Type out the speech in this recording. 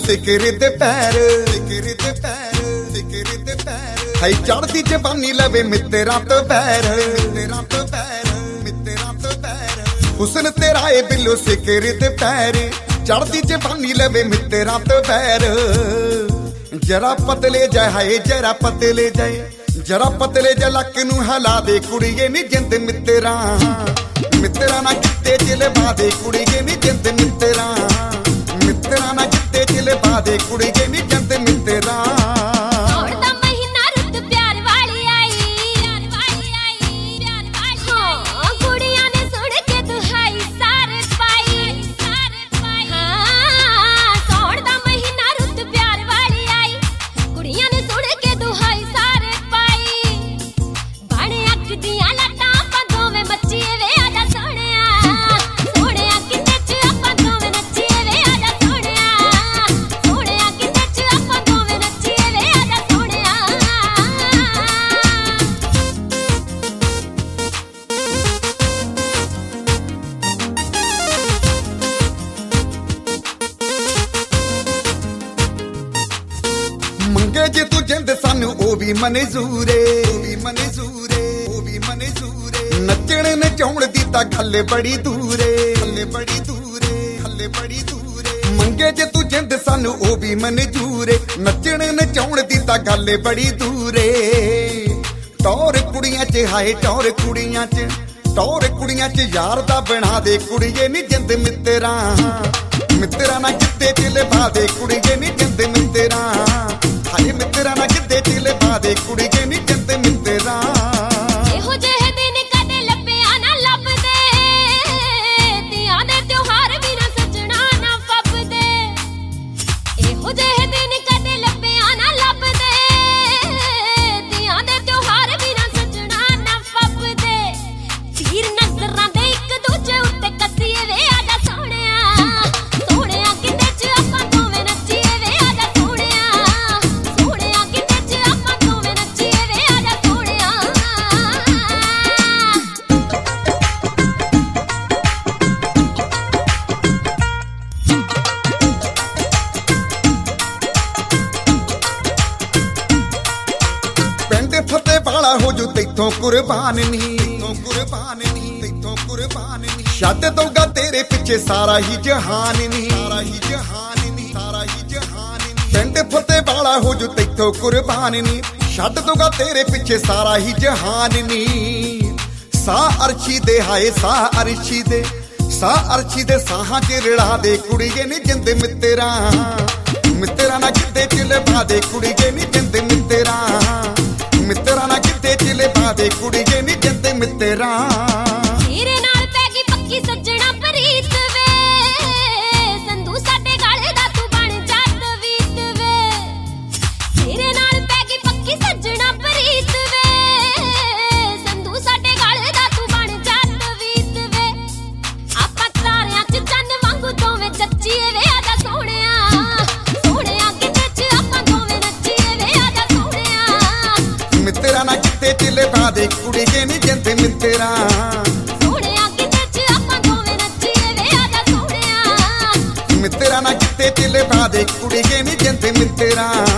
seeker दे पैर है चढ़ती जवानी लवे मित्रा तो पैर हुसन तेरा ए बिल्लो सिकर दे पैर चढ़ती जवानी लवे मित्रा तो पैर जरा पतले जाए हाय जरा पतले जाए जरा पतले जा लक नू हला दे कुड़िए नी जिंद मित्रा मित्रा ना किते चिल पा दे कुड़िए नी जिंद मित्रा मित्रा ना किते चिल पा दे कुड़िए नी जिंद मित्रा मंगे जे तू जिंद सानू ओ भी मंजूरे नचण नचाउण दी तां गल बड़ी दूरे मंगे जे तू जिंद सानू ओ भी मंजूरे नचण नचाउण दी तां गल बड़ी दूरे टौर कुड़ियां च हाय टौर कुड़ियां च यार दा बना दे कुड़िए नी जिंद मित्रा मित्रा ना किते चिल पा दे कुड़िए नी जिंद मित्रा हाय मित्रा ना किते चिल पा दे कुड़िए नी जिंद मित्रा ਇਹੋ ਜਿਹੇ ਦਿਨ ਕਦੇ ਲੱਭਿਆ ਨਾ ਲੱਭਦੇ ਧੀਆਂ ਦੇ ਤਿਉਹਾਰ ਵੀ ਨਾ ਸੱਜਣਾ ਨਾ ਫੱਬਦੇ ਇਹੋ ਜਿਹੇ ਦਿਨ ਕਦੇ ਲੱਭਿਆ ਨਾ ਲੱਭਦੇ ਧੀਆਂ ਦੇ ਤਿਉਹਾਰ ਵੀ ਨਾ ਸੱਜਣਾ ਨਾ ਫੱਬਦੇ ਤੀਰ ਨਜ਼ਰਾਂ ਦੇ ਇੱਕ ਦੂਜੇ ਉੱਤੇ ਕੱਸੀਏ ਵੇ ਆਜਾ ਸੋਹਣਿਆ ਸੋਹਣਿਆ ਕਿਤੇ ਚ ਆਪਾਂ ਦੋਵੇਂ ਨੱਚੀਏ ਵੇ ਆਜਾ ਸੋਹਣਿਆ ਸੋਹਣਿਆ ਕਿਤੇ ਚ ਆਪਾਂ ਦੋਵੇਂ ਨੱਚੀਏ ਵੇ ਆਜਾ ਸੋਹਣਿਆ ਪਿੰਡ ਫਤਿਹ ਵਾਲਾ ਹੋ ਜੂ ਤੈਥੋਂ ਕੁਰਬਾਨ ਨੀ ਛੱਡ ਦਊਗਾ ਤੇਰੇ ਪਿੱਛੇ ਸਾਰਾ ਹੀ ਜਹਾਨ ਨੀ ਪਿੰਡ ਫਤਿਹ ਵਾਲਾ ਹੋ ਜੂ ਤੈਥੋਂ ਕੁਰਬਾਨ ਨੀ ਛੱਡ ਦਊਗਾ ਤੇਰੇ ਪਿੱਛੇ ਸਾਰਾ ਹੀ ਜਹਾਨ ਨੀ ਸਾਹ ਅਰਸ਼ੀ ਦੇ ਹਾਏ ਸਾਹ ਅਰਸ਼ੀ ਦੇ ਸਾਹਾਂ ਚ ਰੜਾ ਦੇ ਕੁੜੀਏ ਨੀ ਜਿੰਦ ਮਿੱਤਰਾ ਮਿੱਤਰਾ ਨਾ ਕਿਤੇ ਚਿਲ ਪਾ ਦੇ ਕੁੜੀਏ ਨੀ ਜਿੰਦ ਮਿੱਤਰਾ ਮਿੱਤਰਾ ਨਾ ਕਿਤੇ ਚਿਲ ਪਾ ਦੇ ਕੁੜੀਏ ਨੀ ਜਿੰਦ ਮਿੱਤਰਾ ਤੇਰੇ ਨਾਲ ਪੈ ਗਈ ਪੱਕੀ ਸੱਜਣਾ ਪ੍ਰੀਤ ਵੇ ਸੰਧੂ ਸਾਡੇ ਗਾਲੇ ਦਾ ਤੂੰ ਬਣ ਜੱਟ ਵੀਤ ਵੇ ਤੇਰੇ ਨਾਲ ਪੈ ਗਈ ਪੱਕੀ ਸੱਜਣਾ ਪ੍ਰੀਤ ਵੇ ਸੰਧੂ ਸਾਡੇ ਗਾਲੇ ਦਾ ਤੂੰ ਬਣ ਜੱਟ ਵੀਤ ਵੇ ਆਪਾਂ ਤਾਰਿਆਂ ਚ ਚੰਨ ਵਾਂਗੂ ਦੋਵੇਂ ਚੱਚੀਏ ਵੇ ਆਜਾ ਸੋਹਣਿਆ ਸੋਹਣਿਆ ਕਿਤੇ ਚ ਆਪਾਂ ਦੋਵੇਂ ਨੱਚੀਏ ਵੇ ਆਜਾ ਸੋਹਣਿਆ ਮਿੱਤਰਾ ਨਾ ਕਿਤੇ ਚਿਲ ਪਾ ਦੇ ਕੁੜੀਏ ਨੀ ਜਿੰਦ ਮਿੱਤਰਾ ਸੋਹਣਿਆ ਕਿਤੇ ਚ ਆਪਾਂ ਦੋਵੇਂ ਨੱਚੀਏ ਵੇ ਆਜਾ ਸੋਹਣਿਆ ਮਿੱਤਰਾ ਨਾ ਕਿਤੇ ਚਿਲ ਪਾ ਦੇ ਕੁੜੀਏ ਨੀ ਜਿੰਦ ਮਿੱਤਰਾ